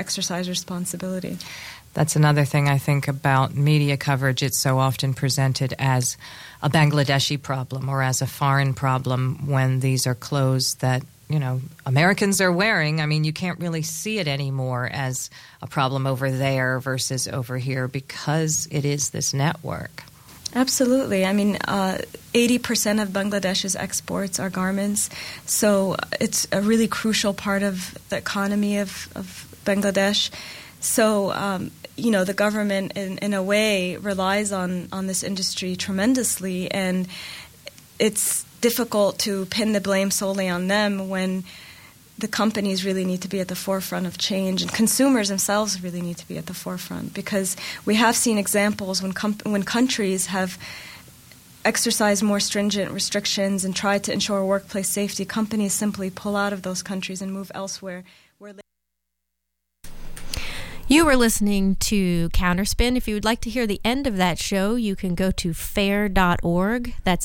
exercise responsibility. That's another thing I think about media coverage. It's so often presented as a Bangladeshi problem or as a foreign problem when these are clothes that, Americans are wearing. I mean, you can't really see it anymore as a problem over there versus over here because it is this network. Absolutely. I mean, 80% of Bangladesh's exports are garments, so it's a really crucial part of the economy of Bangladesh. So, the government, in a way, relies on this industry tremendously, and it's difficult to pin the blame solely on them when the companies really need to be at the forefront of change, and consumers themselves really need to be at the forefront, because we have seen examples when countries have exercised more stringent restrictions and tried to ensure workplace safety, companies simply pull out of those countries and move elsewhere. You were listening to Counterspin. If you would like to hear the end of that show, you can go to fair.org. That's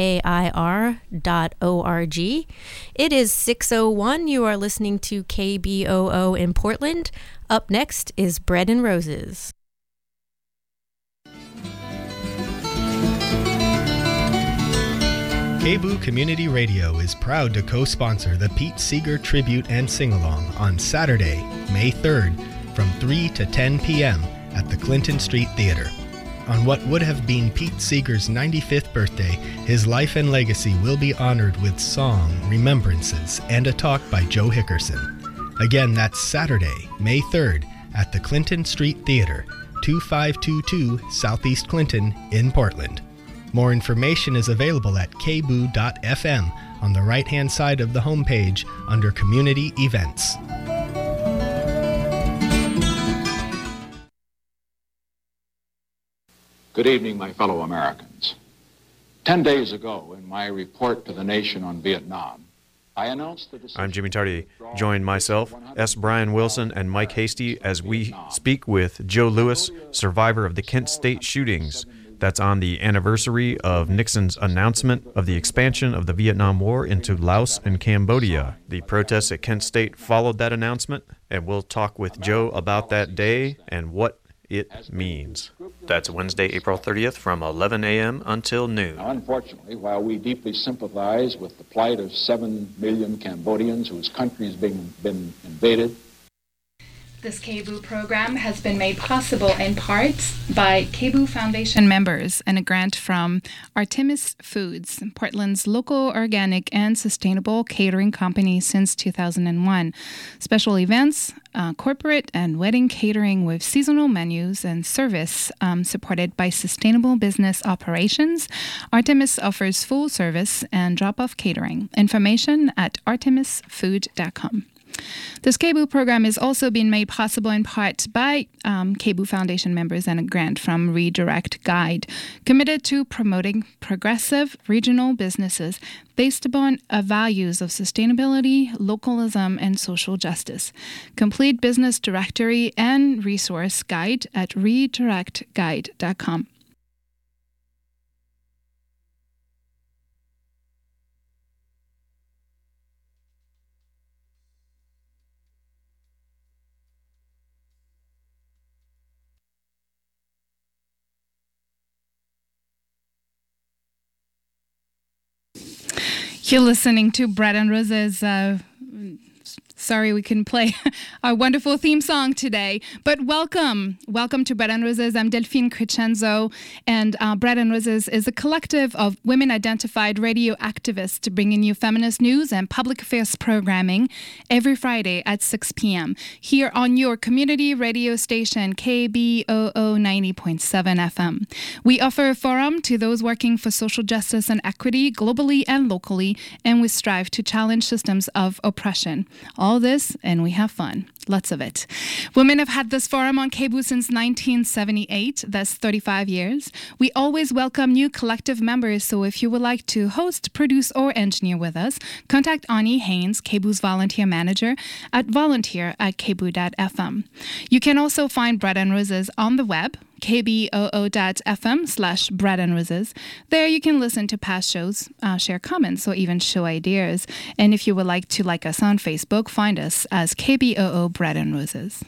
FAIR.org. It is 6:01. You are listening to KBOO in Portland. Up next is Bread and Roses. KBOO Community Radio is proud to co-sponsor the Pete Seeger Tribute and Sing-Along on Saturday, May 3rd, from 3 to 10 p.m. at the Clinton Street Theater. On what would have been Pete Seeger's 95th birthday, his life and legacy will be honored with song, remembrances, and a talk by Joe Hickerson. Again, that's Saturday, May 3rd, at the Clinton Street Theater, 2522 Southeast Clinton in Portland. More information is available at kboo.fm on the right-hand side of the homepage under Community Events. Good evening, my fellow Americans. 10 days ago, in my report to the nation on Vietnam, I announced the decision. I'm Jimmy Tardy. Join myself, S. Brian Wilson, and Mike Hasty as we speak with Joe Lewis, survivor of the Kent State shootings. That's on the anniversary of Nixon's announcement of the expansion of the Vietnam War into Laos and Cambodia. The protests at Kent State followed that announcement, and we'll talk with Joe about that day and what it means. That's Wednesday, April 30th from 11 a.m. until noon. Now, unfortunately, while we deeply sympathize with the plight of 7 million Cambodians whose country has been invaded, this KBOO program has been made possible in part by KBOO Foundation members and a grant from Artemis Foods, Portland's local organic and sustainable catering company since 2001. Special events, corporate and wedding catering with seasonal menus and service supported by sustainable business operations. Artemis offers full service and drop-off catering. Information at artemisfood.com. This KBOO program is also being made possible in part by KBOO Foundation members and a grant from Redirect Guide, committed to promoting progressive regional businesses based upon values of sustainability, localism, and social justice. Complete business directory and resource guide at redirectguide.com. You're listening to Bread and Roses. Sorry we couldn't play our wonderful theme song today, but welcome to Bread and Roses. I'm Delphine Crescenzo, and Bread and Roses is a collective of women-identified radio activists bringing you feminist news and public affairs programming every Friday at 6 p.m. here on your community radio station, KBOO 90.7 FM. We offer a forum to those working for social justice and equity globally and locally, and we strive to challenge systems of oppression. All this, and we have fun. Lots of it. Women have had this forum on KBOO since 1978. That's 35 years. We always welcome new collective members, so if you would like to host, produce, or engineer with us, contact Ani Haynes, KBOO's volunteer manager, at volunteer@kboo.fm. You can also find Bread and Roses on the web, kboo.fm/bread and roses. There you can listen to past shows, share comments, or even show ideas. And if you would like to like us on Facebook, find us as KBOO Bread and Roses.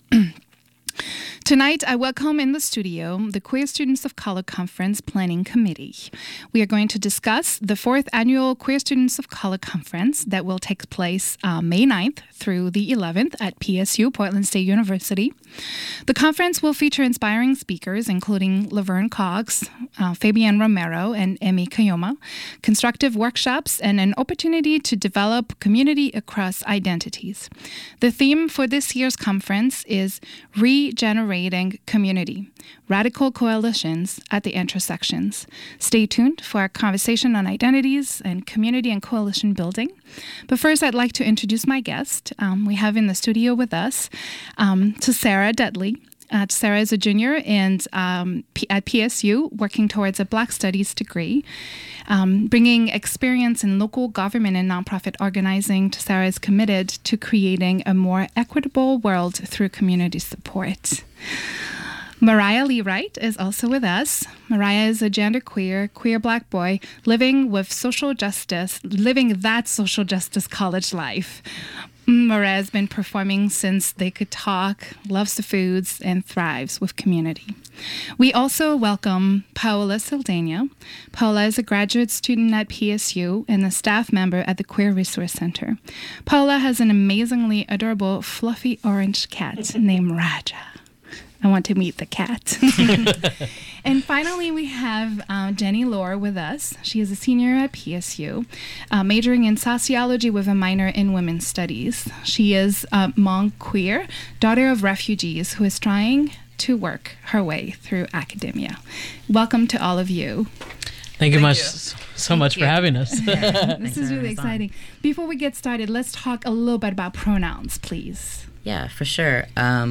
Tonight, I welcome in the studio the Queer Students of Color Conference Planning Committee. We are going to discuss the 4th Annual Queer Students of Color Conference that will take place May 9th through the 11th at PSU, Portland State University. The conference will feature inspiring speakers, including Laverne Cox, Fabienne Romero, and Emmy Kayoma, constructive workshops, and an opportunity to develop community across identities. The theme for this year's conference is Regenerating Community, Radical Coalitions at the Intersections. Stay tuned for our conversation on identities and community and coalition building. But first, I'd like to introduce my guest. We have in the studio with us Sarah Dudley. Sarah is a junior and at PSU, working towards a Black Studies degree. Bringing experience in local government and nonprofit organizing, Sarah is committed to creating a more equitable world through community support. Mariah Lee Wright is also with us. Mariah is a genderqueer, queer Black boy living that social justice college life. Mariah has been performing since they could talk, loves the foods, and thrives with community. We also welcome Paola Saldana. Paola is a graduate student at PSU and a staff member at the Queer Resource Center. Paola has an amazingly adorable, fluffy orange cat named Raja. I want to meet the cat. And finally, we have Jenny Lohr with us. She is a senior at PSU, majoring in sociology with a minor in women's studies. She is a Hmong queer, daughter of refugees, who is trying to work her way through academia. Welcome to all of you. Thank you so much for having us. Yeah, this is really exciting. Before we get started, let's talk a little bit about pronouns, please. Yeah, for sure.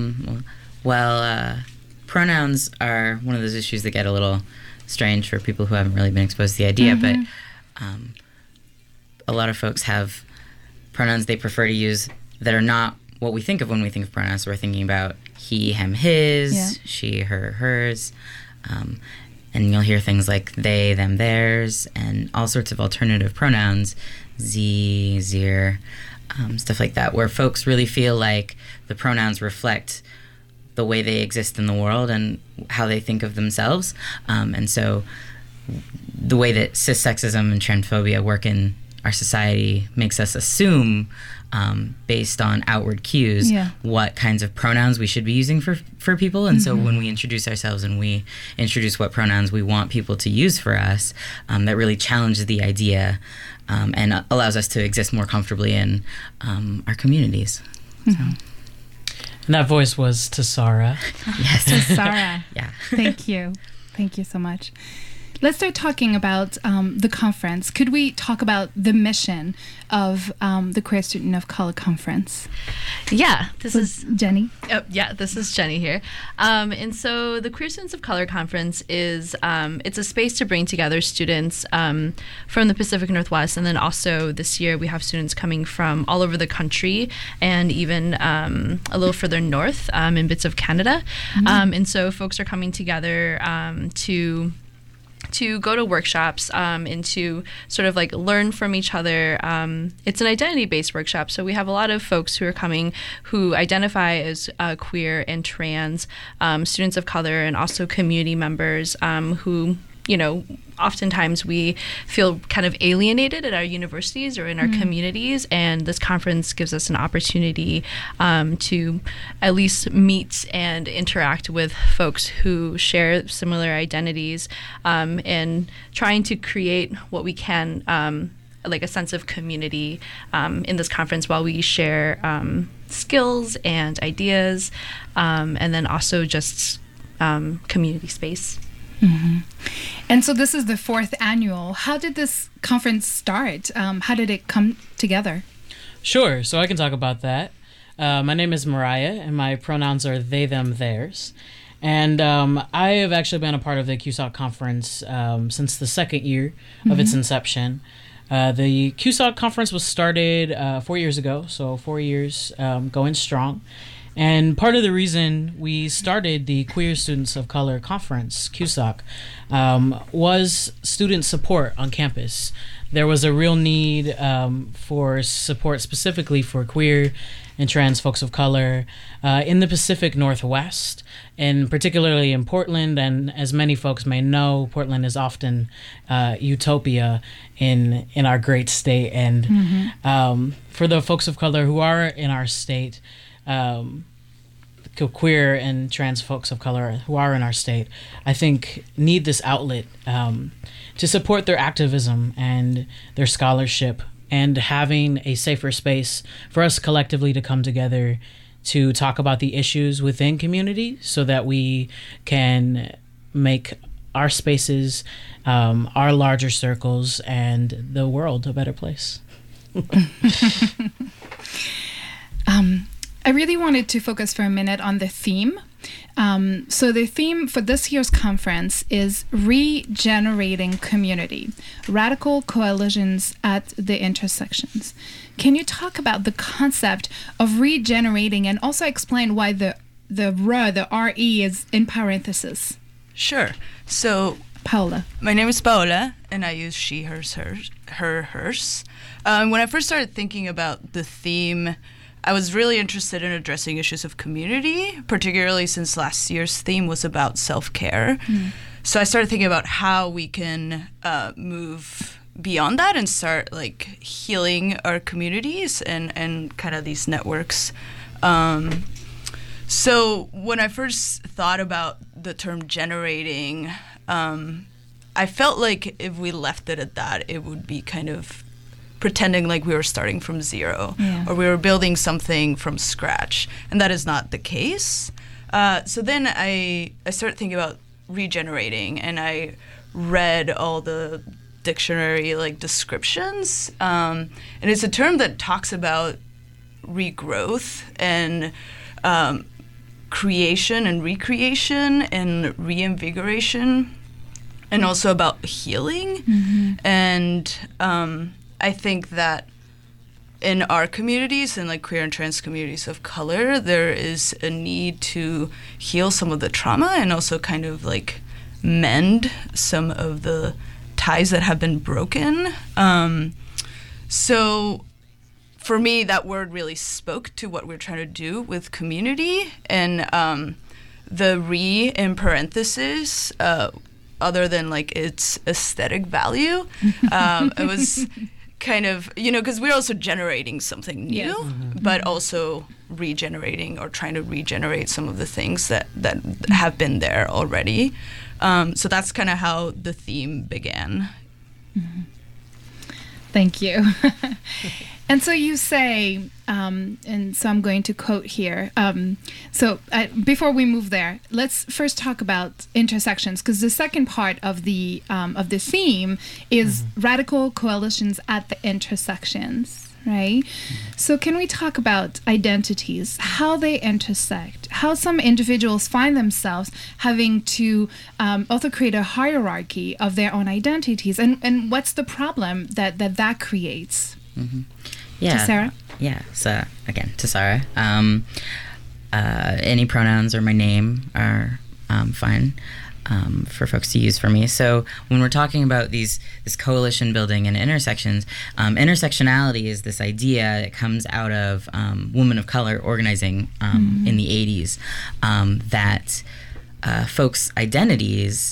Pronouns are one of those issues that get a little strange for people who haven't really been exposed to the idea, but a lot of folks have pronouns they prefer to use that are not what we think of when we think of pronouns. So we're thinking about he, him, his, she, her, hers, and you'll hear things like they, them, theirs, and all sorts of alternative pronouns, z, zir, stuff like that, where folks really feel like the pronouns reflect the way they exist in the world and how they think of themselves. And so the way that cissexism and transphobia work in our society makes us assume, based on outward cues, what kinds of pronouns we should be using for people. And so when we introduce ourselves and we introduce what pronouns we want people to use for us, that really challenges the idea and allows us to exist more comfortably in our communities. So. And that voice was Tassara. Yes, Tassara. Yeah. Thank you. Thank you so much. Let's start talking about the conference. Could we talk about the mission of the Queer Student of Color Conference? Yeah, this is Jenny. This is Jenny here. And so the Queer Students of Color Conference is it's a space to bring together students from the Pacific Northwest, and then also this year we have students coming from all over the country and even a little further north in bits of Canada. And so folks are coming together to go to workshops and to sort of like learn from each other. It's an identity-based workshop, so we have a lot of folks who are coming who identify as queer and trans, students of color, and also community members who, you know, oftentimes we feel kind of alienated at our universities or in our communities, and this conference gives us an opportunity to at least meet and interact with folks who share similar identities, and trying to create what we can, like a sense of community in this conference while we share skills and ideas, and then also just community space. And so this is the 4th annual. How did this conference start? How did it come together? Sure, so I can talk about that. My name is Mariah, and my pronouns are they, them, theirs. And I have actually been a part of the QSOC conference since the 2nd year of its inception. The QSOC conference was started 4 years ago, so 4 years going strong. And part of the reason we started the Queer Students of Color Conference, QSOC, was student support on campus. There was a real need for support specifically for queer and trans folks of color in the Pacific Northwest, and particularly in Portland. And as many folks may know, Portland is often utopia in our great state. And for the folks of color who are in our state, queer and trans folks of color who are in our state, I think need this outlet to support their activism and their scholarship, and having a safer space for us collectively to come together to talk about the issues within community so that we can make our spaces, our larger circles, and the world a better place. I really wanted to focus for a minute on the theme. So the theme for this year's conference is Regenerating Community, Radical Coalitions at the Intersections. Can you talk about the concept of regenerating and also explain why the R-E is in parentheses? Sure. So, Paola. My name is Paola, and I use she, hers, hers. When I first started thinking about the theme, I was really interested in addressing issues of community, particularly since last year's theme was about self-care. So I started thinking about how we can move beyond that and start like healing our communities and kind of these networks. So when I first thought about the term generating, I felt like if we left it at that, it would be kind of pretending like we were starting from zero, or we were building something from scratch, and that is not the case. So then I started thinking about regenerating, and I read all the dictionary like descriptions, and it's a term that talks about regrowth and creation and recreation and reinvigoration, and also about healing. And I think that in our communities and like queer and trans communities of color, there is a need to heal some of the trauma and also kind of like mend some of the ties that have been broken. So for me, that word really spoke to what we're trying to do with community. And the re in parentheses, other than like its aesthetic value, it was kind of, because we're also generating something new, but also regenerating or trying to regenerate some of the things that have been there already. So that's kind of how the theme began. Thank you. And so you say, and so I'm going to quote here. Before we move there, let's first talk about intersections, because the second part of the theme is radical coalitions at the intersections, right? So can we talk about identities, how they intersect, how some individuals find themselves having to also create a hierarchy of their own identities, and what's the problem that creates? Yeah. To Sarah? Yeah. So again, to Sarah. Any pronouns or my name are fine for folks to use for me. So when we're talking about this coalition building and intersections, intersectionality is this idea that comes out of women of color organizing in the 80s, that folks' identities,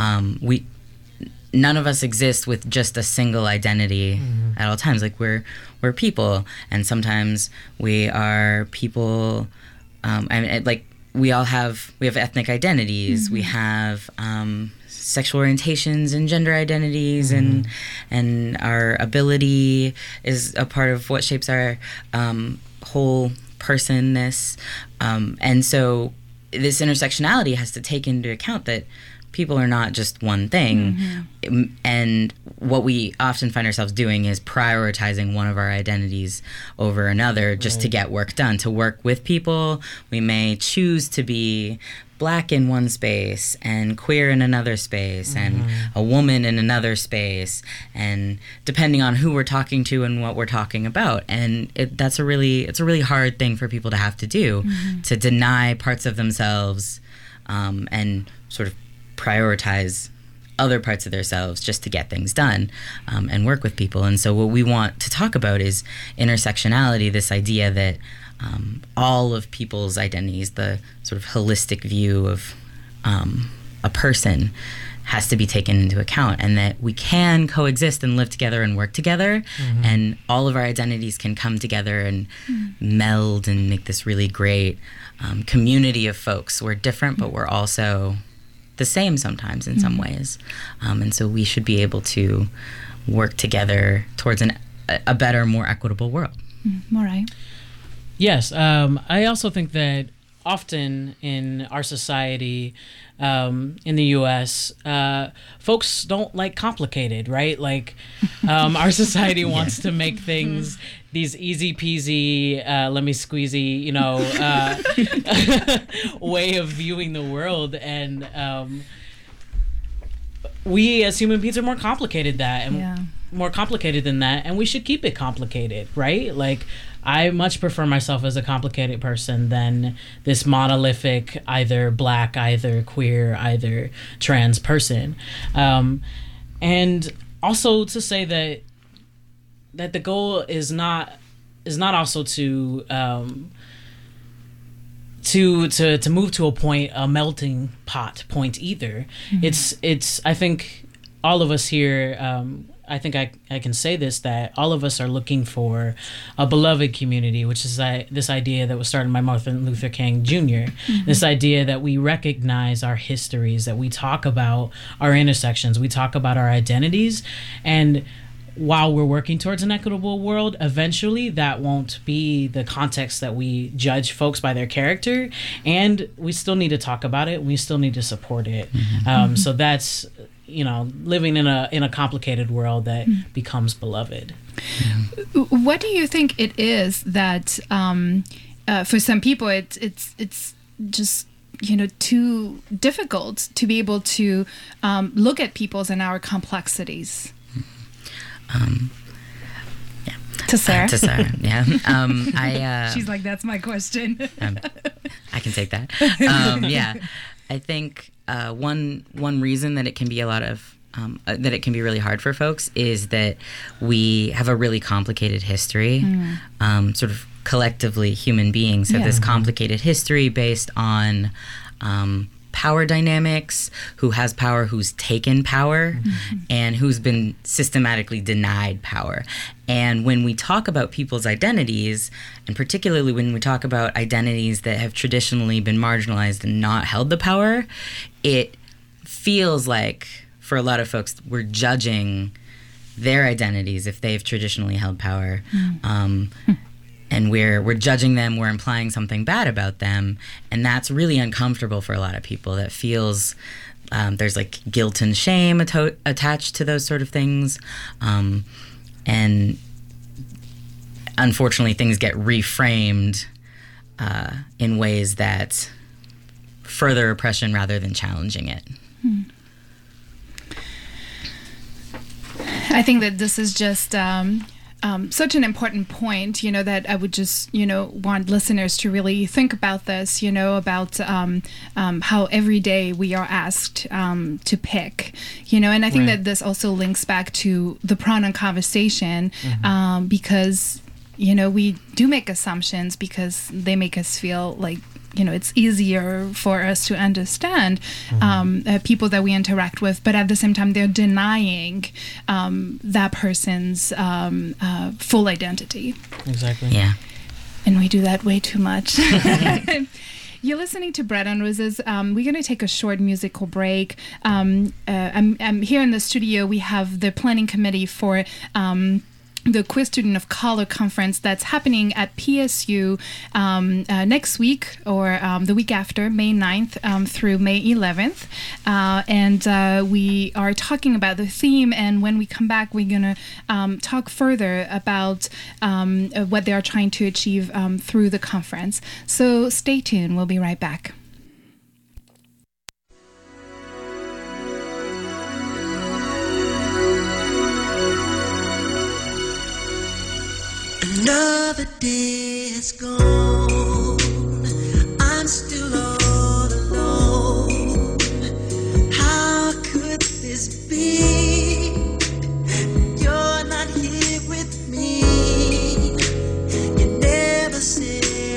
none of us exist with just a single identity at all times. Like we're people, and sometimes we are people. Like we have ethnic identities. We have sexual orientations and gender identities, and our ability is a part of what shapes our whole personness. And so this intersectionality has to take into account that people are not just one thing. And what we often find ourselves doing is prioritizing one of our identities over another just to get work done. To work with people, we may choose to be Black in one space and queer in another space and a woman in another space, and depending on who we're talking to and what we're talking about. And it's a really hard thing for people to have to do, to deny parts of themselves and sort of prioritize other parts of themselves just to get things done and work with people. And so what we want to talk about is intersectionality, this idea that all of people's identities, the sort of holistic view of a person has to be taken into account, and that we can coexist and live together and work together, and all of our identities can come together and meld and make this really great community of folks. We're different, but we're also the same sometimes in some ways. And so we should be able to work together towards a better, more equitable world. Morai? Yes. I also think that often in our society, in the U.S., folks don't like complicated, right? Like, our society wants to make things these easy peasy, let me squeezy, way of viewing the world. And we as human beings are more complicated more complicated than that, and we should keep it complicated, right? Like, I much prefer myself as a complicated person than this monolithic, either black, either queer, either trans person. And also to say that the goal is not also to move to a melting pot point either. It's I think all of us here, I think I can say this, that all of us are looking for a beloved community, which is this idea that was started by Martin Luther King Jr. This idea that we recognize our histories, that we talk about our intersections, we talk about our identities, and while we're working towards an equitable world, eventually that won't be the context that we judge folks by their character, and we still need to talk about it. We still need to support it. So that's, living in a complicated world that becomes beloved. What do you think it is that for some people it's just too difficult to be able to look at people's and our complexities? To Sarah? To Sarah, yeah. She's like, that's my question. I can take that. I think one reason that it can be that it can be really hard for folks is that we have a really complicated history, sort of collectively human beings have this complicated history based on power dynamics, who has power, who's taken power, and who's been systematically denied power. And when we talk about people's identities, and particularly when we talk about identities that have traditionally been marginalized and not held the power, it feels like, for a lot of folks, we're judging their identities if they've traditionally held power. And we're judging them, we're implying something bad about them, and that's really uncomfortable for a lot of people. That feels there's like guilt and shame attached to those sort of things, and unfortunately things get reframed in ways that further oppression rather than challenging it. I think that this is just such an important point, that I would just, want listeners to really think about this, about how every day we are asked to pick, and I think that this also links back to the pronoun conversation, because, we do make assumptions because they make us feel like, it's easier for us to understand people that we interact with, but at the same time, they're denying that person's full identity. Exactly. Yeah. And we do that way too much. You're listening to Bread and Roses. We're going to take a short musical break. I'm here in the studio. We have the planning committee for the Queer Student of Color Conference that's happening at PSU next week or the week after, May 9th through May 11th. And we are talking about the theme, and when we come back, we're going to talk further about what they are trying to achieve through the conference. So stay tuned. We'll be right back. Another day is gone, I'm still all alone. How could this be? You're not here with me. You never said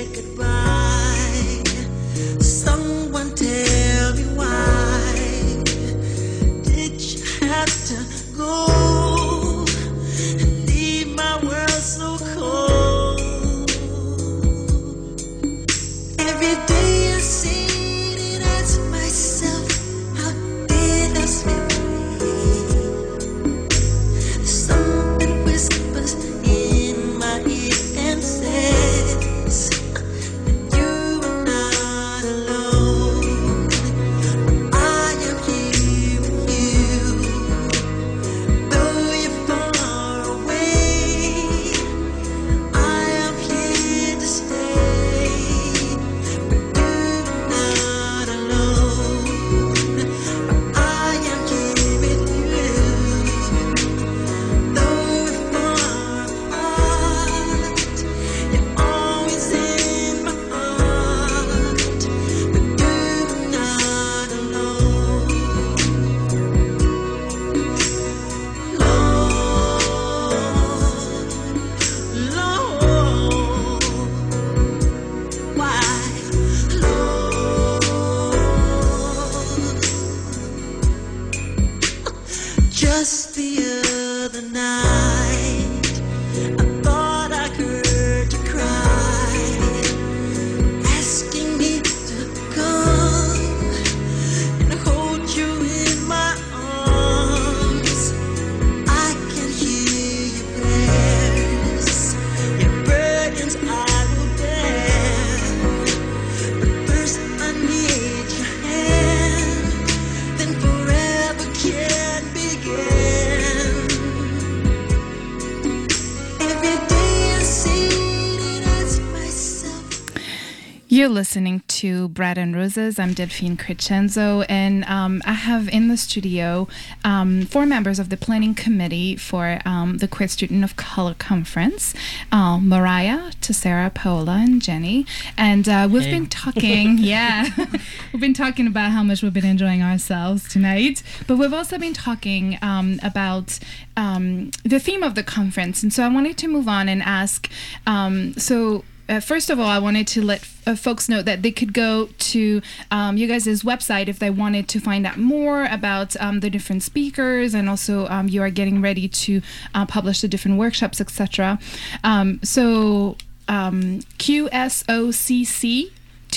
You're listening to Bread and Roses. I'm Delphine Crescenzo, and I have in the studio 4 members of the planning committee for the Queer Student of Color Conference, Mariah, Tessera, Paola, and Jenny. And we've been talking, we've been talking about how much we've been enjoying ourselves tonight, but we've also been talking about the theme of the conference. And so I wanted to move on and ask, first of all, I wanted to let folks know that they could go to you guys' website if they wanted to find out more about the different speakers, and also you are getting ready to publish the different workshops, etc. QSOCC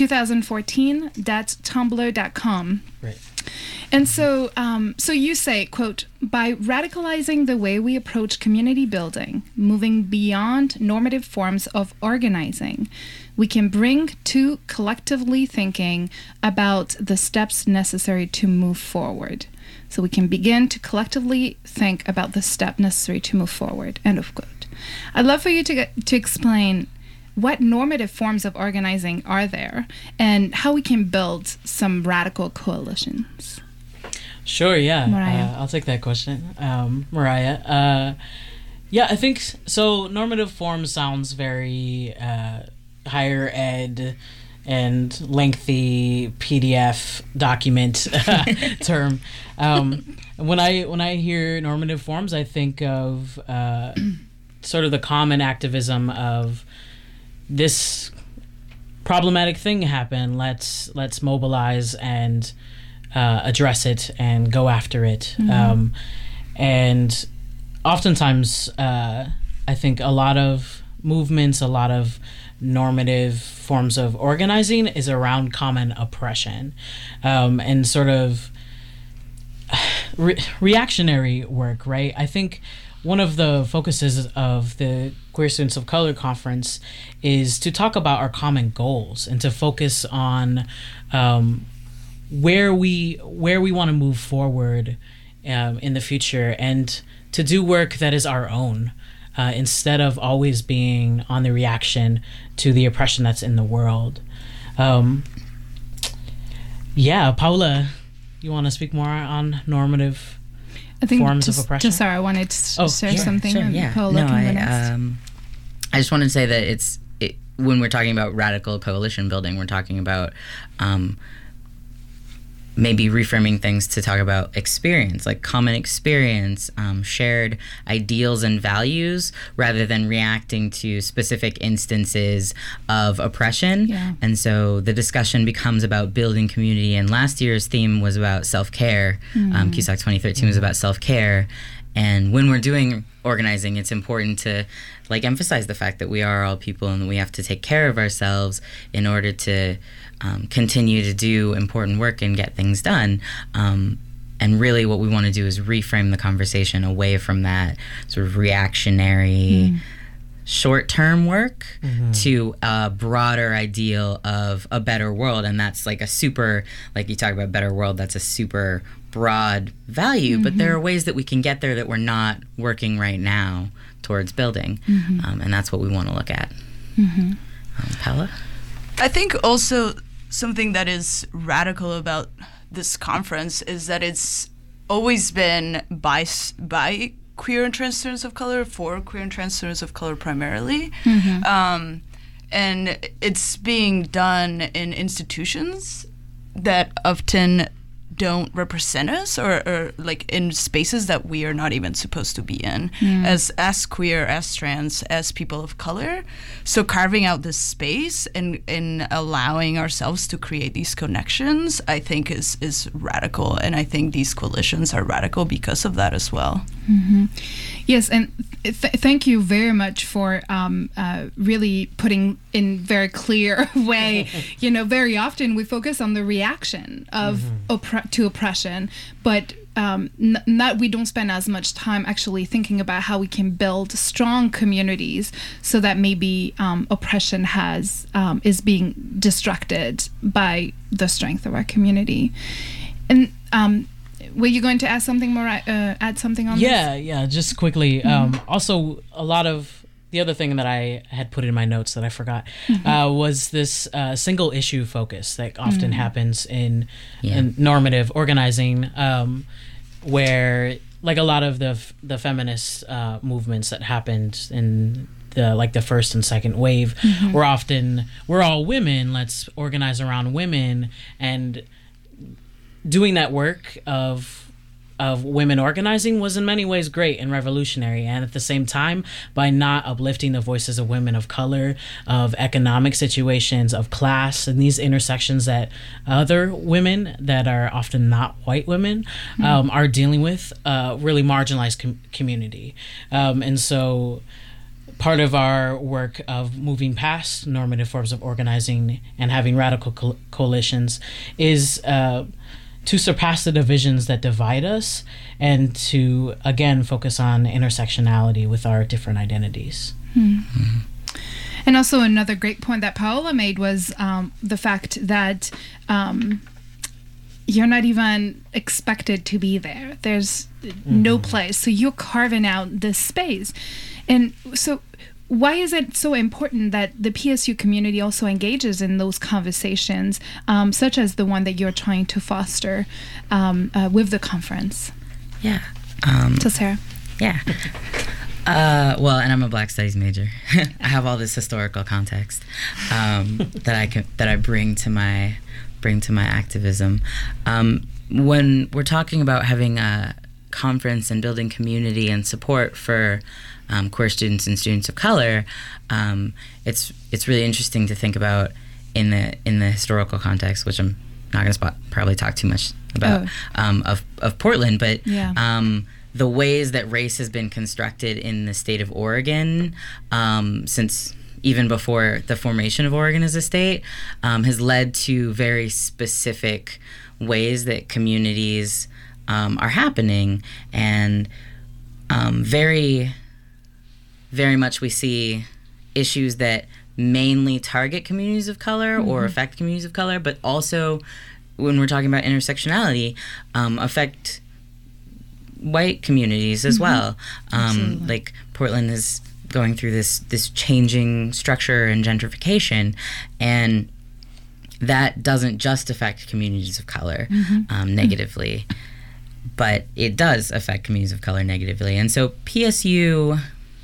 2014.tumblr.com. Right. And so you say, quote, by radicalizing the way we approach community building, moving beyond normative forms of organizing, we can bring to collectively thinking about the steps necessary to move forward. So we can begin to collectively think about the step necessary to move forward, end of quote. I'd love for you to explain what normative forms of organizing are there and how we can build some radical coalitions. Sure, yeah. Mariah. I'll take that question. Mariah. I think so. Normative form sounds very higher ed and lengthy PDF document term. When I hear normative forms, I think of sort of the common activism of this problematic thing happened. Let's mobilize and address it and go after it. Mm-hmm. And oftentimes, I think a lot of movements, a lot of normative forms of organizing is around common oppression, and sort of reactionary work, right? I think one of the focuses of the Queer Students of Color Conference is to talk about our common goals and to focus on where we want to move forward in the future, and to do work that is our own, instead of always being on the reaction to the oppression that's in the world. Paola, you want to speak more on normative forms of oppression? Sorry, I wanted to share something. Sure, yeah. Paola, I just wanted to say that when we're talking about radical coalition building, we're talking about maybe reframing things to talk about experience, like common experience, shared ideals and values, rather than reacting to specific instances of oppression. Yeah. And so the discussion becomes about building community. And last year's theme was about self-care. CUSAC 2013 was about self-care. And when we're doing organizing, it's important to emphasize the fact that we are all people and that we have to take care of ourselves in order to continue to do important work and get things done. And really what we want to do is reframe the conversation away from that sort of reactionary short-term work to a broader ideal of a better world. And that's like a super, like you talk about better world, that's a super broad value, but there are ways that we can get there that we're not working right now towards building. And that's what we want to look at. Paola? I think also something that is radical about this conference is that it's always been by queer and trans students of color, for queer and trans students of color primarily. And it's being done in institutions that often don't represent us, or like in spaces that we are not even supposed to be in, as queer, as trans, as people of color. So carving out this space and allowing ourselves to create these connections, I think is radical, and I think these coalitions are radical because of that as well. Yes, and thank you very much for really putting in very clear way. Very often we focus on the reaction of to oppression, but we don't spend as much time actually thinking about how we can build strong communities so that maybe oppression is being destructed by the strength of our community. And were you going to add something more? Add something on this? Yeah. Just quickly. Also, a lot of the other thing that I had put in my notes that I forgot was this single issue focus that often happens in normative organizing, where like a lot of the feminist movements that happened in the first and second wave were often, we're all women, let's organize around women, and doing that work of women organizing was in many ways great and revolutionary, and at the same time, by not uplifting the voices of women of color, of economic situations, of class, and these intersections that other women that are often not white women are dealing with, really marginalized community. And so part of our work of moving past normative forms of organizing and having radical coalitions is to surpass the divisions that divide us, and to, again, focus on intersectionality with our different identities. And also another great point that Paola made was the fact that you're not even expected to be there. There's no place. So you're carving out this space. And so why is it so important that the PSU community also engages in those conversations, such as the one that you're trying to foster with the conference? Yeah. So Sarah? Yeah. Well, and I'm a Black Studies major. I have all this historical context that I bring to my activism. When we're talking about having a conference and building community and support for queer students and students of color, it's really interesting to think about in the historical context, which I'm not going to probably talk too much about of Portland, but the ways that race has been constructed in the state of Oregon since even before the formation of Oregon as a state has led to very specific ways that communities are happening, and very, very much we see issues that mainly target communities of color or affect communities of color, but also when we're talking about intersectionality, affect white communities as well. Like Portland is going through this changing structure and gentrification, and that doesn't just affect communities of color negatively, but it does affect communities of color negatively. And so PSU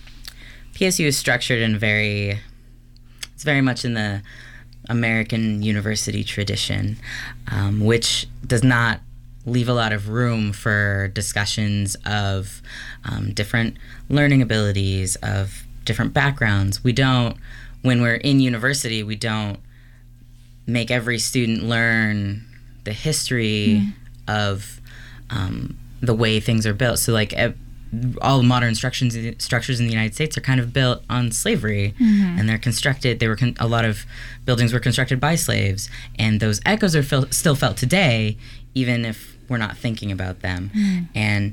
is structured in it's very much in the American university tradition, which does not leave a lot of room for discussions of different learning abilities, of different backgrounds. When we're in university, we don't make every student learn the history of the way things are built. So like all modern structures in the United States are kind of built on slavery, and they're constructed. A lot of buildings were constructed by slaves, and those echoes are still felt today, even if we're not thinking about them. And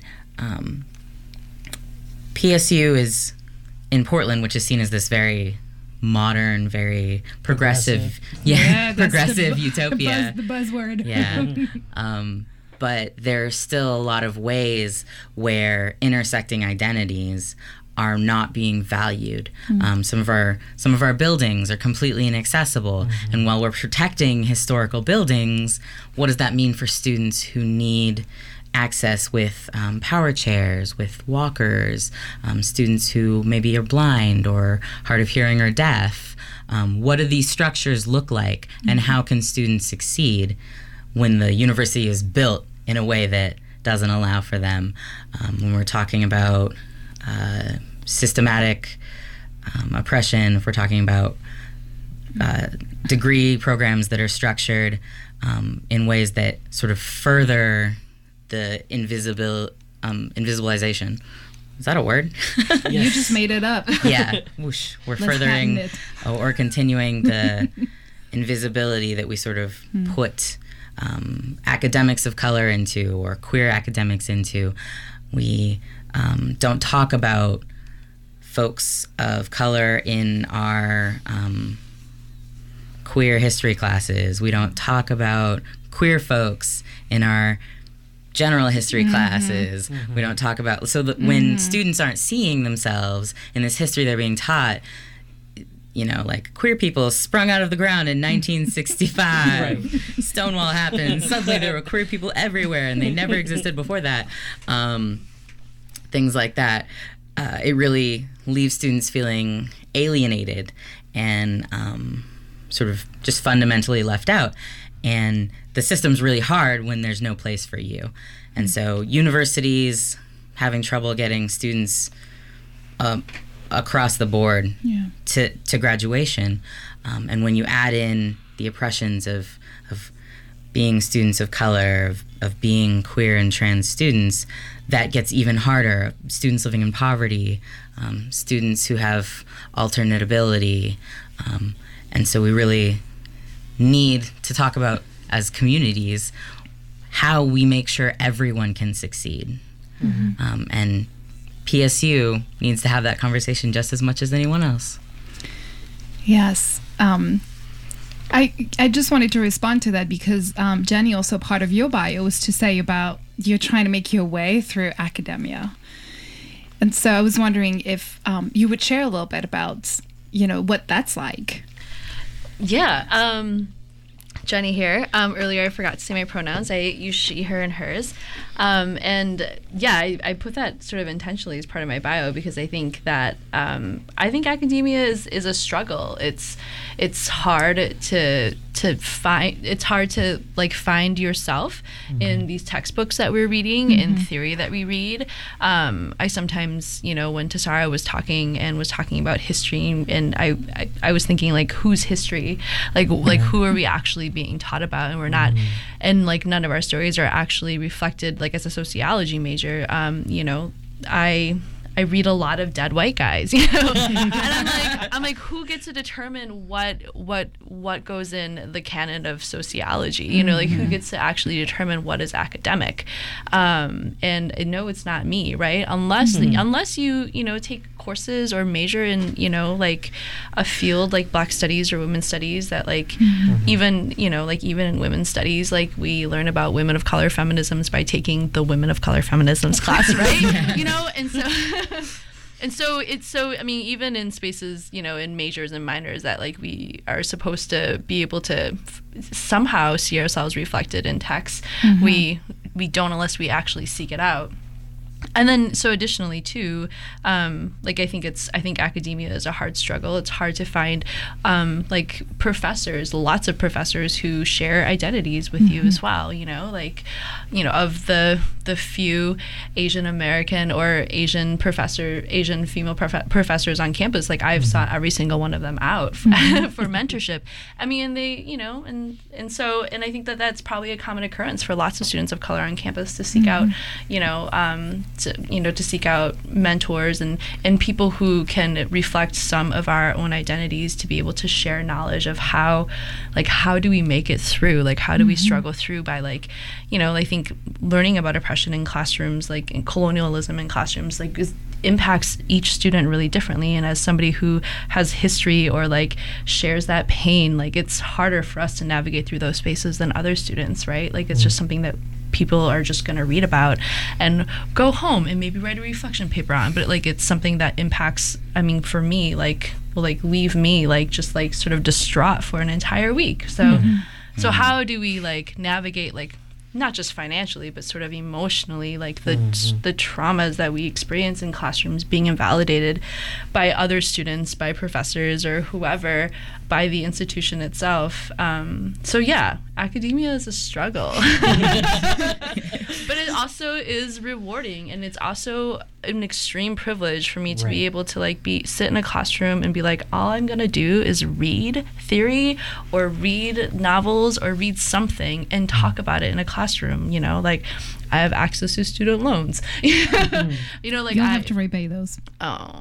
PSU is in Portland, which is seen as this very modern, very progressive progressive utopia. The buzzword. Yeah. But there's still a lot of ways where intersecting identities are not being valued. Some of our buildings are completely inaccessible, and while we're protecting historical buildings, what does that mean for students who need access with power chairs, with walkers, students who maybe are blind or hard of hearing or deaf? What do these structures look like, and how can students succeed when the university is built in a way that doesn't allow for them? When we're talking about systematic oppression, if we're talking about degree programs that are structured in ways that sort of further the invisibilization. Is that a word? Yes. You just made it up. Yeah. Whoosh. We're furthering or continuing the invisibility that we sort of put academics of color into, or queer academics into. We don't talk about folks of color in our queer history classes. We don't talk about queer folks in our general history classes. We don't talk about, so that when students aren't seeing themselves in this history they're being taught, you know, like queer people sprung out of the ground in 1965. Stonewall happened. Suddenly there were queer people everywhere and they never existed before that. Things like that. It really leaves students feeling alienated and sort of just fundamentally left out. And the system's really hard when there's no place for you. And so universities having trouble getting students across the board to graduation. And when you add in the oppressions of being students of color, of being queer and trans students, that gets even harder. Students living in poverty, students who have alternate ability. And so we really need to talk about, as communities, how we make sure everyone can succeed. And PSU needs to have that conversation just as much as anyone else. Yes. I just wanted to respond to that because, Jenny, also part of your bio was to say about you're trying to make your way through academia. And so I was wondering if you would share a little bit about, you know, what that's like. Yeah. Jenny here. Earlier I forgot to say my pronouns. I use she, her, and hers. And yeah, I put that sort of intentionally as part of my bio because I think that academia is a struggle. It's hard to find. It's hard to like find yourself in these textbooks that we're reading, in theory that we read. I sometimes, you know, when Tassara was talking about history, and I was thinking like, whose history? Like who are we actually being taught about? And we're not, and like none of our stories are actually reflected. Like as a sociology major, you know, I read a lot of dead white guys, you know, and I'm like, who gets to determine what goes in the canon of sociology? You know, like who gets to actually determine what is academic? And no, it's not me, right? Unless you know, take courses or major in, you know, like a field like Black Studies or Women's Studies that like even, you know, like even in women's studies, like we learn about women of color feminisms by taking the women of color feminisms class, right? You know, and so it's so, I mean, even in spaces, you know, in majors and minors that like we are supposed to be able to somehow see ourselves reflected in text, we don't unless we actually seek it out. And then, so additionally too, like I think academia is a hard struggle. It's hard to find, like professors, lots of professors who share identities with you as well. You know, like, you know, of the few Asian American or Asian female professors on campus, like I've sought every single one of them out for mentorship. I mean, they, you know, and I think that that's probably a common occurrence for lots of students of color on campus to seek out, you know, to seek out mentors and people who can reflect some of our own identities, to be able to share knowledge of how do we make it through, like how do we struggle through by, like, you know, I think learning about oppression in classrooms, like in colonialism in classrooms, like impacts each student really differently. And as somebody who has history or like shares that pain, like it's harder for us to navigate through those spaces than other students, right? Like it's just something that people are just going to read about and go home and maybe write a reflection paper on, but like it's something that impacts, I mean, for me, like will like leave me like just like sort of distraught for an entire week. So so how do we like navigate, like not just financially but sort of emotionally, like the traumas that we experience in classrooms being invalidated by other students, by professors or whoever, by the institution itself. So yeah, academia is a struggle. But it also is rewarding, and it's also an extreme privilege for me to be able to like sit in a classroom and be like, all I'm gonna do is read theory or read novels or read something and talk about it in a classroom. You know, like I have access to student loans. You know, like you don't have to repay those. Oh,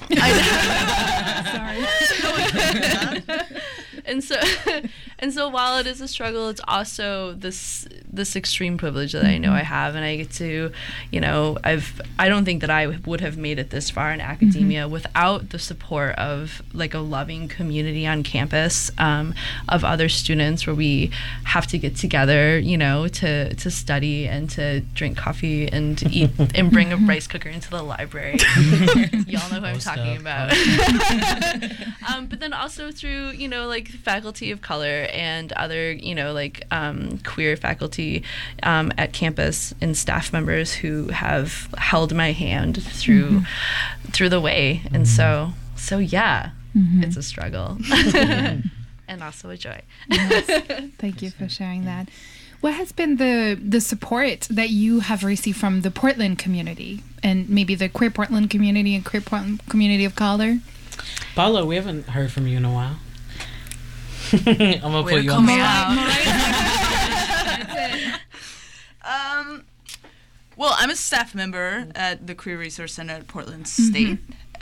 sorry. And so while it is a struggle, it's also this this extreme privilege that I know I have, and I get to, I don't think that I would have made it this far in academia without the support of like a loving community on campus, of other students where we have to get together, to study and to drink coffee and eat and bring a rice cooker into the library. Y'all know who I'm talking about. But then also through, like faculty of color and other, queer faculty at campus and staff members who have held my hand through the way. And so yeah, it's a struggle and also a joy. Yes. Thank you for sharing that. What has been the support that you have received from the Portland community and maybe the queer Portland community and queer Portland community of color? Paula, we haven't heard from you in a while. I'm gonna put you on the spot. Well, I'm a staff member at the Queer Resource Center at Portland State.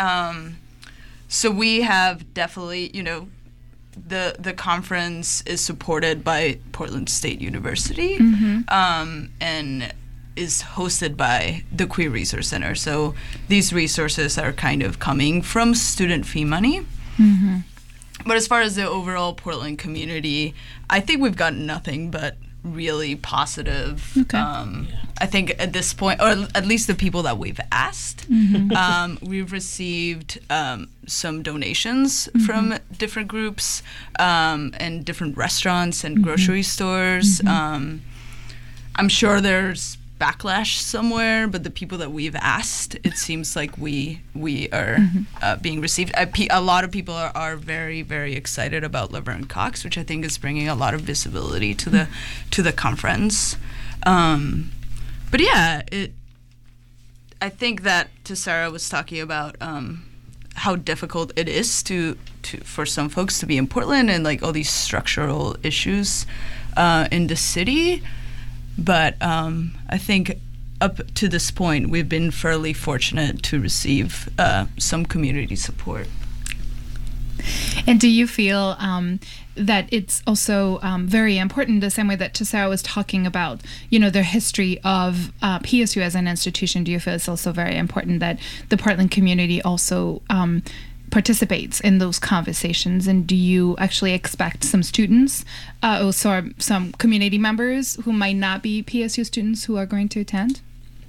So we have definitely, the conference is supported by Portland State University and is hosted by the Queer Resource Center. So these resources are kind of coming from student fee money. But as far as the overall Portland community, I think we've gotten nothing but really positive. I think at this point, or at least the people that we've asked, we've received some donations from different groups and different restaurants and grocery stores. I'm sure there's backlash somewhere, but the people that we've asked, it seems like we are being received. A lot of people are very, very excited about Laverne Cox, which I think is bringing a lot of visibility to the conference. But yeah, I think that Sarah was talking about how difficult it is for some folks to be in Portland and like all these structural issues in the city. But I think up to this point, we've been fairly fortunate to receive some community support. And do you feel that it's also very important, the same way that Sarah was talking about, the history of PSU as an institution? Do you feel it's also very important that the Portland community also participates in those conversations? And do you actually expect some students, also some community members who might not be PSU students who are going to attend?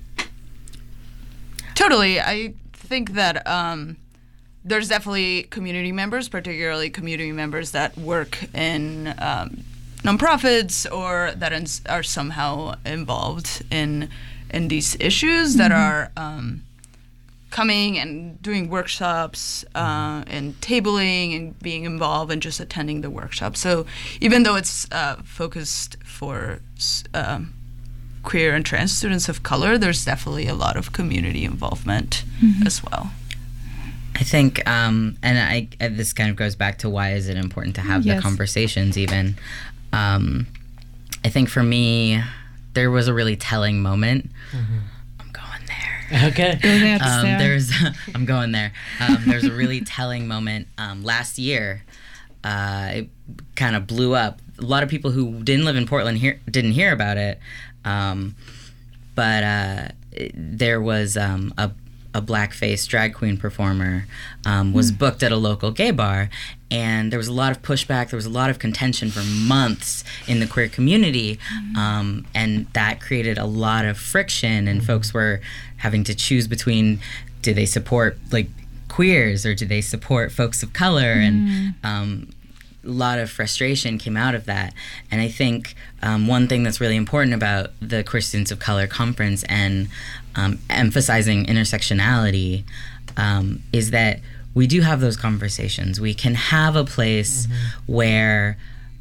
Totally. I think that there's definitely community members, particularly community members that work in nonprofits or that are somehow involved in these issues that are coming and doing workshops and tabling and being involved and just attending the workshop. So even though it's focused for queer and trans students of color, there's definitely a lot of community involvement as well. I think, this kind of goes back to why is it important to have the conversations even. I think for me, there was a really telling moment. Okay. I'm going there. There's a really telling moment last year. It kind of blew up. A lot of people who didn't live in Portland didn't hear about it. But there was a blackface drag queen performer was booked at a local gay bar, and there was a lot of pushback. There was a lot of contention for months in the queer community, and that created a lot of friction, and folks were having to choose between, do they support like queers or do they support folks of color? And a lot of frustration came out of that. And I think one thing that's really important about the Queer Students of Color Conference and emphasizing intersectionality is that we do have those conversations. We can have a place where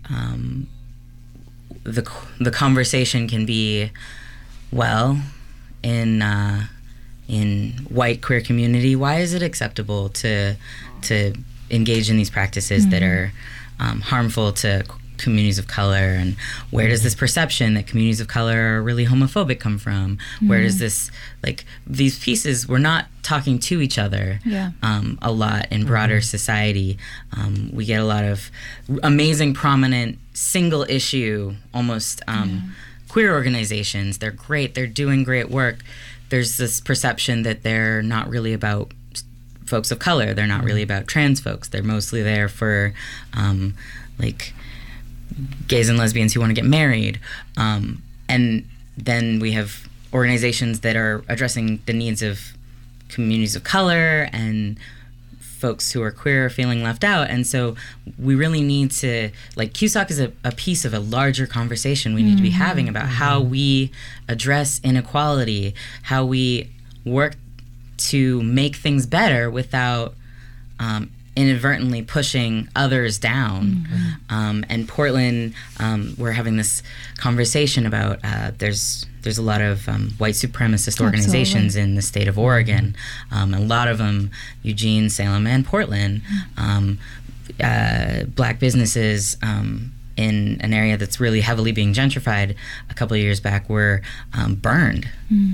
the conversation can be, well, in white queer community, why is it acceptable to engage in these practices that are harmful to communities of color, and where does this perception that communities of color are really homophobic come from? Where does this, like, these pieces, we're not talking to each other a lot in broader society. We get a lot of amazing, prominent, single issue, almost queer organizations. They're great. They're doing great work. There's this perception that they're not really about folks of color. They're not really about trans folks. They're mostly there for like gays and lesbians who want to get married. And then we have organizations that are addressing the needs of communities of color and folks who are queer feeling left out. And so we really need to, like, CUSOC is a piece of a larger conversation we need to be having about how we address inequality, how we work to make things better without inadvertently pushing others down. And Portland, we're having this conversation about there's a lot of white supremacist organizations in the state of Oregon. A lot of them, Eugene, Salem, and Portland. Black businesses in an area that's really heavily being gentrified a couple of years back were burned.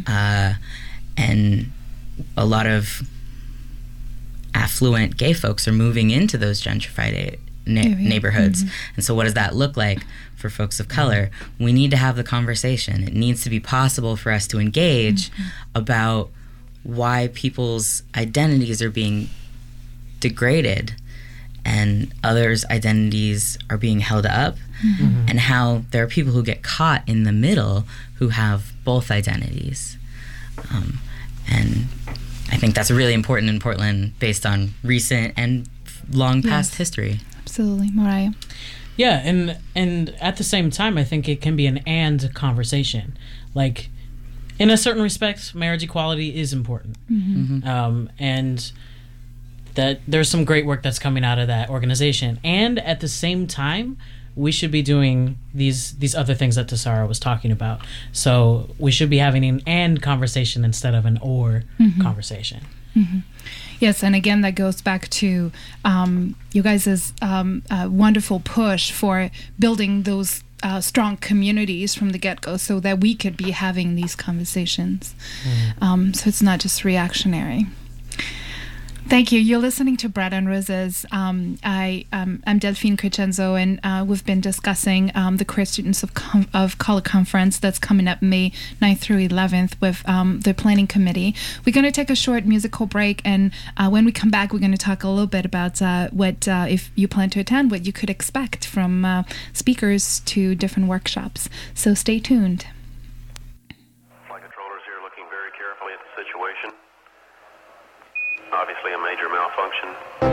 And a lot of affluent gay folks are moving into those gentrified neighborhoods. And so what does that look like for folks of color? We need to have the conversation. It needs to be possible for us to engage about why people's identities are being degraded and others' identities are being held up, and how there are people who get caught in the middle who have both identities. And I think that's really important in Portland based on recent and long past history. Absolutely. Mariah? Yeah, and at the same time, I think it can be an and conversation. Like, in a certain respect, marriage equality is important. And that there's some great work that's coming out of that organization. And at the same time, we should be doing these other things that Tassara was talking about. So we should be having an and conversation instead of an or conversation. Yes, and again, that goes back to you guys' wonderful push for building those strong communities from the get-go so that we could be having these conversations. So it's not just reactionary. Thank you. You're listening to Bread and Roses. I'm Delphine Crescenzo, and we've been discussing the Queer Students of Color Conference that's coming up May 9th through 11th with the planning committee. We're going to take a short musical break, and when we come back, we're going to talk a little bit about what, if you plan to attend, what you could expect from speakers to different workshops. So stay tuned. Flight controllers here looking very carefully at the situation. Obviously a major malfunction.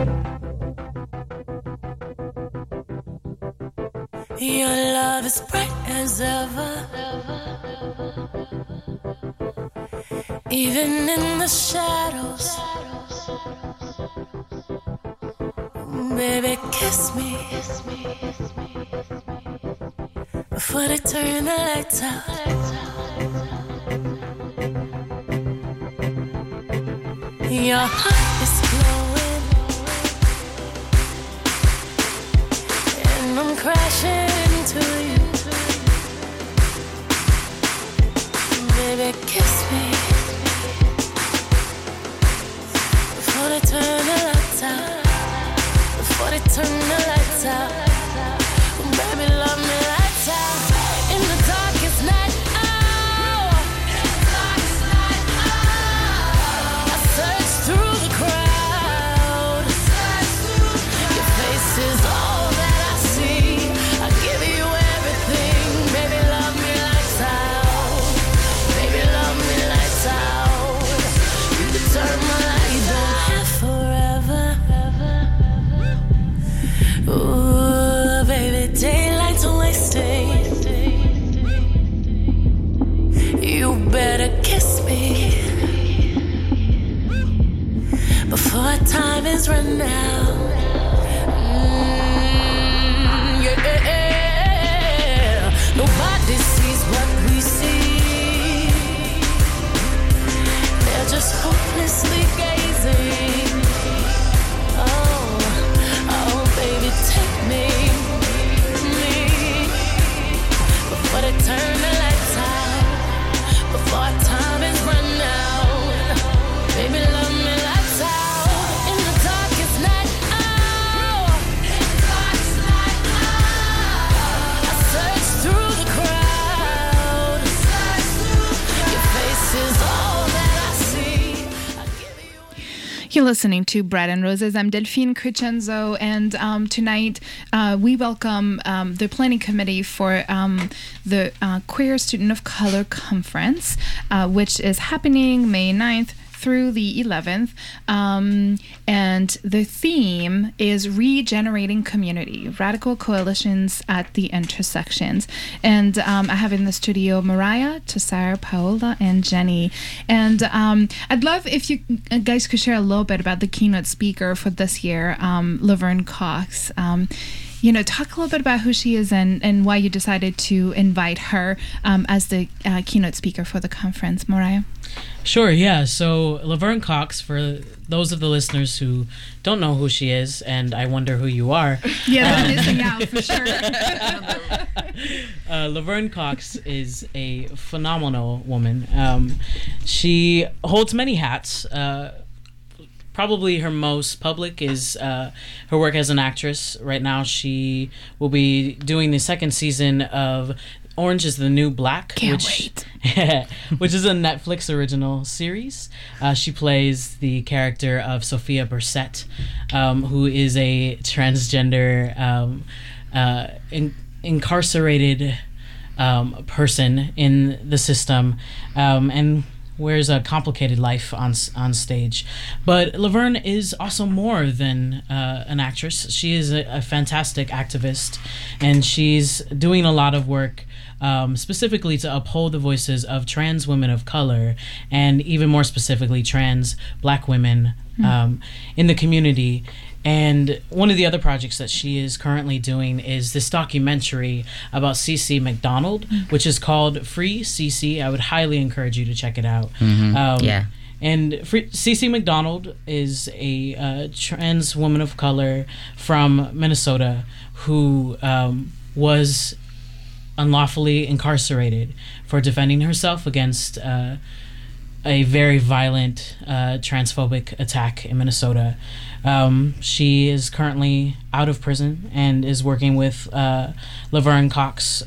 Your love is bright as ever, even in the shadows. Baby, kiss me before they turn the lights out. Your heart is glowing, and I'm crashing into you. Baby, kiss me before they turn the lights out. Before they turn the lights out. Baby, love me lights out. In the darkest night. Ooh, baby, daylight's wasting. You better kiss me before time is run out. Yeah. Nobody sees what we see. They're just hopelessly gazing. Baby, take me before they turn the lights out, before time is run out. Baby, love me lights out. In the darkest night. You're listening to Bread and Roses. I'm Delphine Crescenzo, and tonight we welcome the planning committee for the Queer Student of Color Conference, which is happening May 9th through the 11th, and the theme is Regenerating Community, Radical Coalitions at the Intersections. And I have in the studio Mariah, Tessara, Paola, and Jenny. And I'd love if you guys could share a little bit about the keynote speaker for this year, Laverne Cox. Talk a little bit about who she is and why you decided to invite her as the keynote speaker for the conference. Mariah? Sure, yeah. So Laverne Cox, for those of the listeners who don't know who she is, and I wonder who you are. Yeah, they're missing out for sure. Laverne Cox is a phenomenal woman. She holds many hats. Probably her most public is her work as an actress. Right now, she will be doing the second season of Orange is the New Black, which is a Netflix original series. She plays the character of Sophia Bursett, who is a transgender incarcerated person in the system, and wears a complicated life on stage. But Laverne is also more than an actress. She is a fantastic activist, and she's doing a lot of work specifically to uphold the voices of trans women of color, and even more specifically trans Black women in the community. And one of the other projects that she is currently doing is this documentary about CeCe McDonald, which is called Free CeCe. I would highly encourage you to check it out. Yeah. And CeCe McDonald is a trans woman of color from Minnesota who was unlawfully incarcerated for defending herself against a very violent transphobic attack in Minnesota. She is currently out of prison and is working with Laverne Cox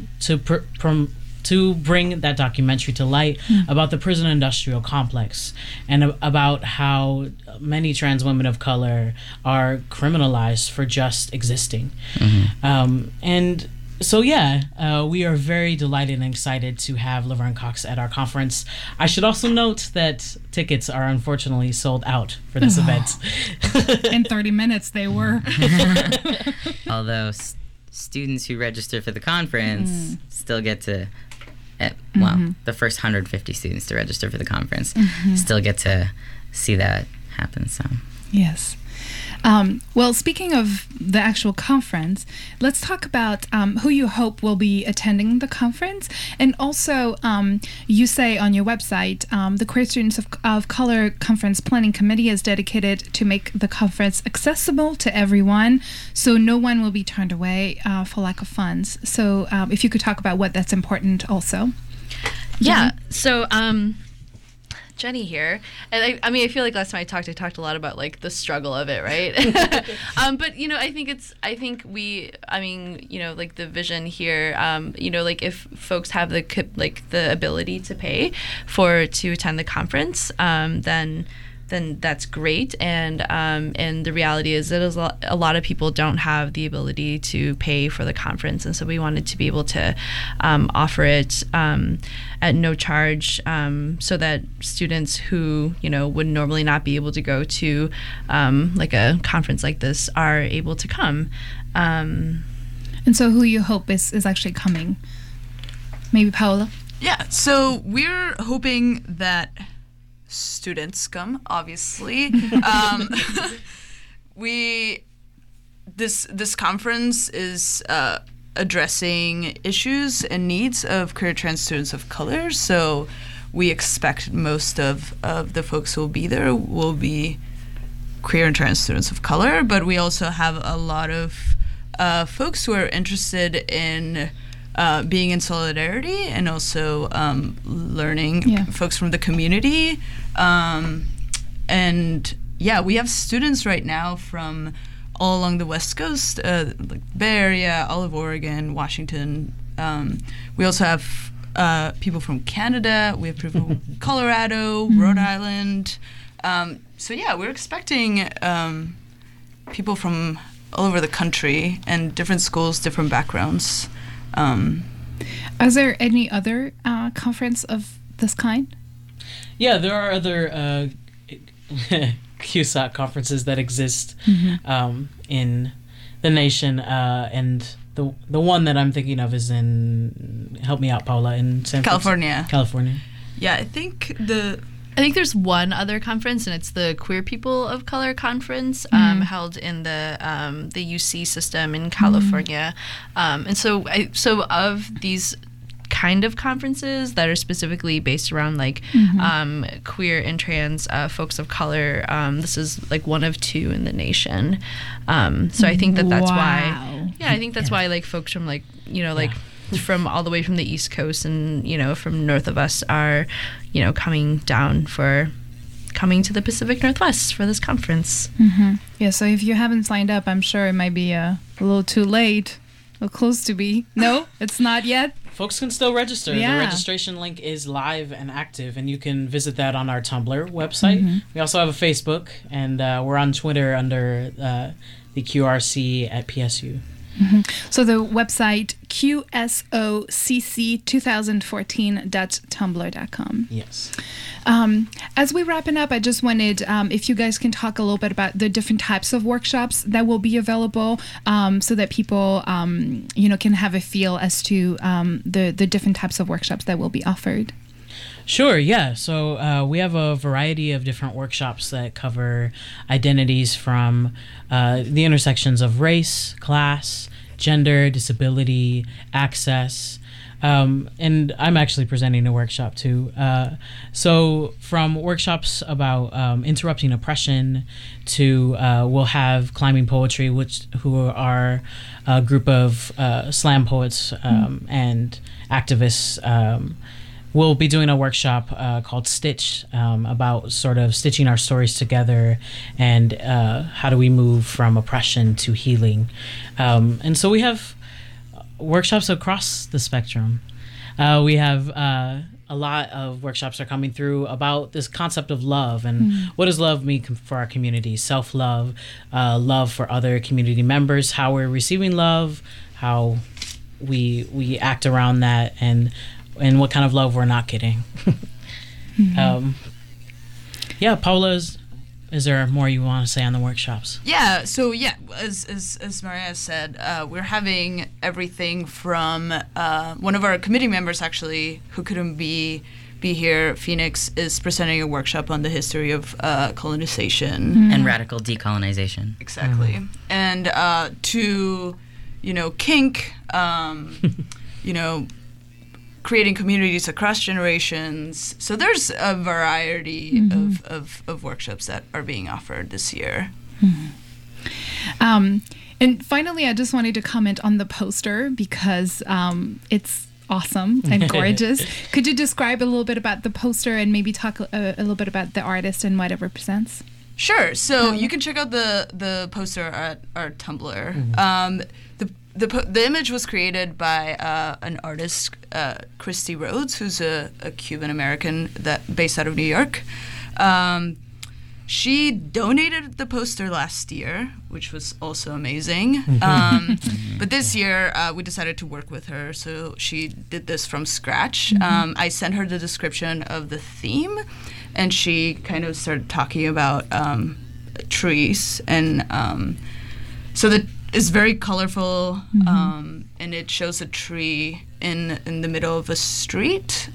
to bring that documentary to light about the prison industrial complex and about how many trans women of color are criminalized for just existing. And so, we are very delighted and excited to have Laverne Cox at our conference. I should also note that tickets are unfortunately sold out for this event. In 30 minutes, they were. Although students who register for the conference still get to, the first 150 students to register for the conference still get to see that happen. So yes. Well, speaking of the actual conference, let's talk about who you hope will be attending the conference. And also, you say on your website, the Queer Students of Color Conference Planning Committee is dedicated to make the conference accessible to everyone, so no one will be turned away for lack of funds. So if you could talk about what that's important also. Yeah, so Jenny here, and I feel like last time I talked a lot about like the struggle of it, right? But I think like the vision here, like if folks have the ability to pay to attend the conference, then that's great. And the reality is that a lot of people don't have the ability to pay for the conference, and so we wanted to be able to offer it at no charge, so that students who would normally not be able to go to like a conference like this are able to come. And so, who you hope is actually coming? Maybe Paola. Yeah. So we're hoping that students come, obviously. This conference is addressing issues and needs of queer trans students of color, so we expect most of the folks who will be there will be queer and trans students of color, but we also have a lot of folks who are interested in being in solidarity and also learning folks from the community. We have students right now from all along the West Coast, like Bay Area, all of Oregon, Washington. We also have people from Canada. We have people from Colorado, Rhode Island, So yeah, we're expecting people from all over the country and different schools, different backgrounds. Is there any other conference of this kind? Yeah, there are other CUSOC conferences that exist in the nation, and the one that I'm thinking of is in, help me out, Paula, in California. California. Yeah, I think there's one other conference, and it's the Queer People of Color Conference, held in the UC system in California. And so of these kind of conferences that are specifically based around like queer and trans folks of color, this is like one of two in the nation. So I think that's why. Yeah, I think that's why like folks from like from all the way from the East Coast and from north of us are coming to the Pacific Northwest for this conference. Yeah, so if you haven't signed up, I'm sure it might be a little too late or close to be. No, it's not yet. Folks can still register. Yeah. The registration link is live and active, and you can visit that on our Tumblr website. We also have a Facebook, and we're on Twitter under the QRC at PSU. So the website qsocc2014.tumblr.com. Yes. As we wrapping up, I just wanted if you guys can talk a little bit about the different types of workshops that will be available, so that people can have a feel as to the different types of workshops that will be offered. Sure, yeah. So we have a variety of different workshops that cover identities from the intersections of race, class, gender, disability, access. And I'm actually presenting a workshop too. So from workshops about interrupting oppression to we'll have Climbing Poetry, who are a group of slam poets and activists. We'll be doing a workshop called Stitch about sort of stitching our stories together and how do we move from oppression to healing. And so we have workshops across the spectrum. We have a lot of workshops are coming through about this concept of love and what does love mean for our community, self-love, love for other community members, how we're receiving love, how we act around that, and what kind of love we're not getting. Yeah, Paula, is there more you want to say on the workshops? Yeah, so yeah, as Maria said, we're having everything from one of our committee members actually who couldn't be here, Phoenix, is presenting a workshop on the history of colonization and radical decolonization. Exactly. And to kink, creating communities across generations. So there's a variety of workshops that are being offered this year. And finally, I just wanted to comment on the poster because it's awesome and gorgeous. Could you describe a little bit about the poster and maybe talk a little bit about the artist and what it represents? Sure. So you can check out the poster at our Tumblr. The image was created by an artist, Christy Rhodes, who's a Cuban American based out of New York. She donated the poster last year, which was also amazing. But this year, we decided to work with her, so she did this from scratch. I sent her the description of the theme, and she kind of started talking about trees. And so it's very colorful, and it shows a tree in the middle of a street.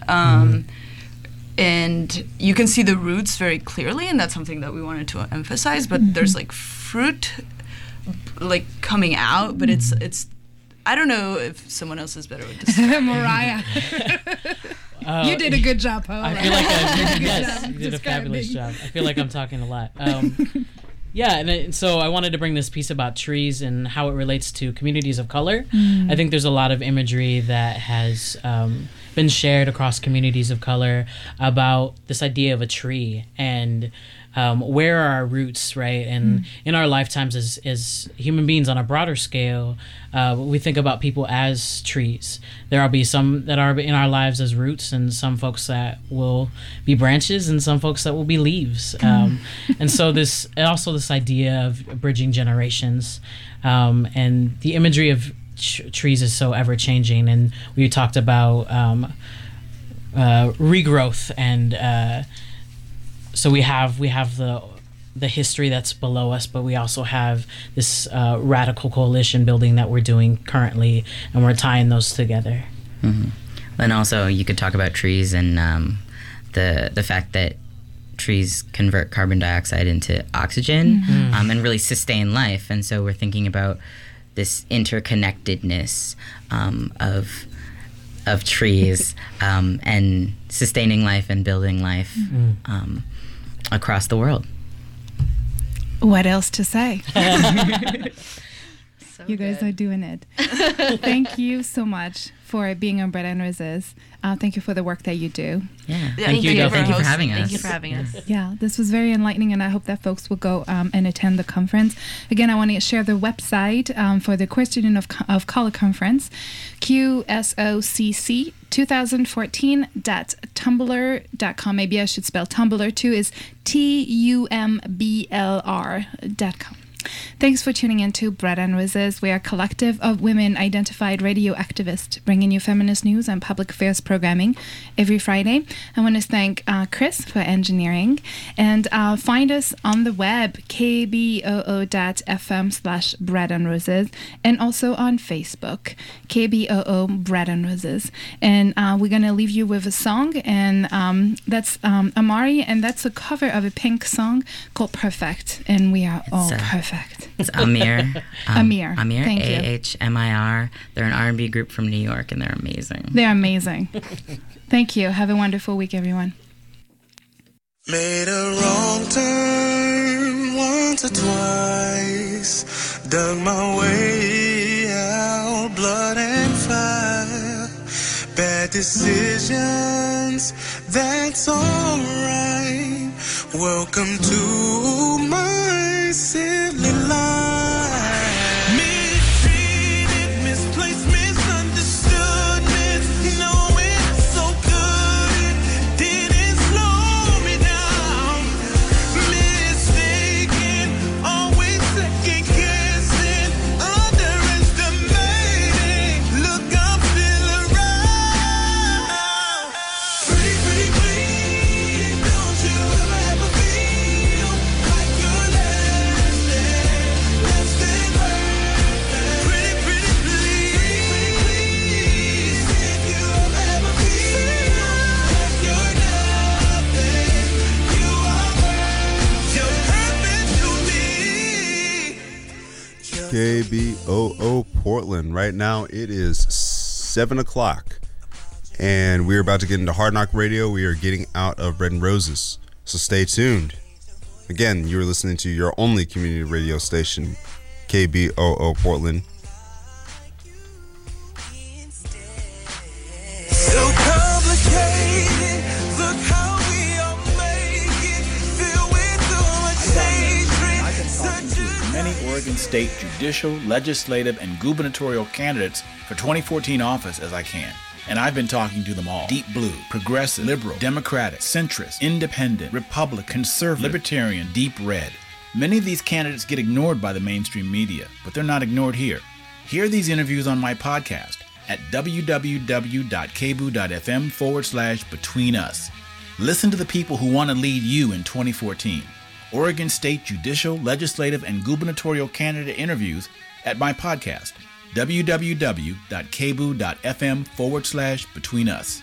And you can see the roots very clearly, and that's something that we wanted to emphasize. But there's like fruit, like coming out, but it's. I don't know if someone else is better with this. Mariah, you did a good job, Paula. I feel like you did a fabulous job. I feel like I'm talking a lot. Yeah, and so I wanted to bring this piece about trees and how it relates to communities of color. I think there's a lot of imagery that has been shared across communities of color about this idea of a tree and where are our roots, right? And in our lifetimes as human beings on a broader scale, we think about people as trees. There will be some that are in our lives as roots, and some folks that will be branches, and some folks that will be leaves. And so this idea of bridging generations, and the imagery of trees is so ever changing. And we talked about regrowth, and so we have the history that's below us, but we also have this radical coalition building that we're doing currently, and we're tying those together. Mm-hmm. And also, you could talk about trees and the fact that trees convert carbon dioxide into oxygen, and really sustain life. And so we're thinking about this interconnectedness of trees and sustaining life and building life across the world. What else to say? You guys are doing it. Thank you so much for being on Bread and Roses. Thank you for the work that you do. Yeah. Thank you for having us. Thank you for having us. Yeah, this was very enlightening, and I hope that folks will go and attend the conference. Again, I want to share the website for the Queer Student of Color Conference, QSOCC 2014.tumblr.com. Maybe I should spell Tumblr too, is TUMBLR.com. Thanks for tuning in to Bread and Roses. We are a collective of women identified radio activists bringing you feminist news and public affairs programming every Friday. I want to thank Chris for engineering, and find us on the web, kboo.fm/Bread and Roses, and also on Facebook, KBOO Bread and Roses. And we're going to leave you with a song, and that's Amari, and that's a cover of a Pink song called Perfect, and we are all perfect. It's Amir. Amir. Thank you. AHMIR. They're an R&B group from New York, and they're amazing. They're amazing. Thank you. Have a wonderful week, everyone. Made a wrong turn once or twice. Dug my way out, blood and fire. Bad decisions, that's alright. Welcome to my silly life. Mistreated, misplaced, misunderstood, knowing so good it didn't slow me down. Mistaken, always second guessing, underestimating. Look, I'm still around. Pretty, pretty, please, don't you ever feel like you're less than perfect. Pretty, pretty, please, if you ever feel like you're nothing, you are worth, you're perfect to me. KBOO Portland. Right now it is 7 o'clock, and we're about to get into Hard Knock Radio. We are getting out of Bread and Roses, so stay tuned. Again, you are listening to your only community radio station, KBOO Portland. So complicated, look how we all make it, filled with so much hatred. I've been talking to as many Oregon State judicial, legislative, and gubernatorial candidates for 2014 office as I can. And I've been talking to them all. Deep blue, progressive, liberal, democratic, centrist, independent, Republican, conservative, libertarian, deep red. Many of these candidates get ignored by the mainstream media, but they're not ignored here. Hear these interviews on my podcast at www.kboo.fm/Between Us. Listen to the people who want to lead you in 2014. Oregon State judicial, legislative, and gubernatorial candidate interviews at my podcast, www.kboo.fm/Between Us.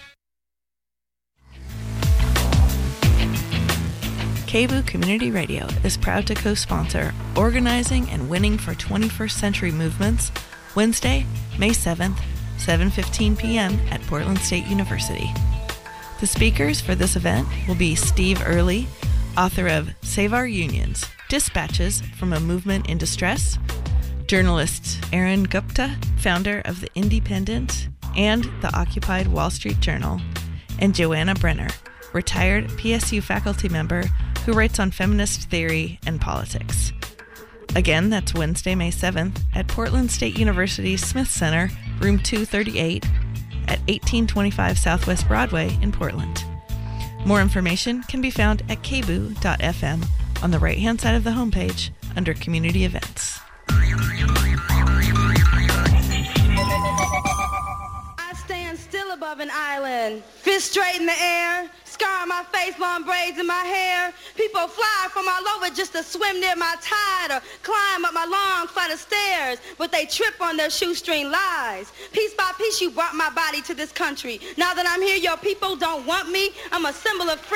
KBOO Community Radio is proud to co-sponsor Organizing and Winning for 21st Century Movements, Wednesday, May 7th, 7:15 p.m. at Portland State University. The speakers for this event will be Steve Early, author of Save Our Unions, Dispatches from a Movement in Distress, journalist Aaron Gupta, founder of The Independent, and the occupied Wall Street Journal, and Joanna Brenner, retired PSU faculty member who writes on feminist theory and politics. Again, that's Wednesday, May 7th at Portland State University Smith Center, room 238 at 1825 Southwest Broadway in Portland. More information can be found at kboo.fm on the right-hand side of the homepage under Community Events. I stand still above an island, fist straight in the air, scar on my face, long braids in my hair. People fly from all over just to swim near my tide or climb up my long flight of stairs, but they trip on their shoestring lies. Piece by piece, you brought my body to this country. Now that I'm here, your people don't want me. I'm a symbol of freedom.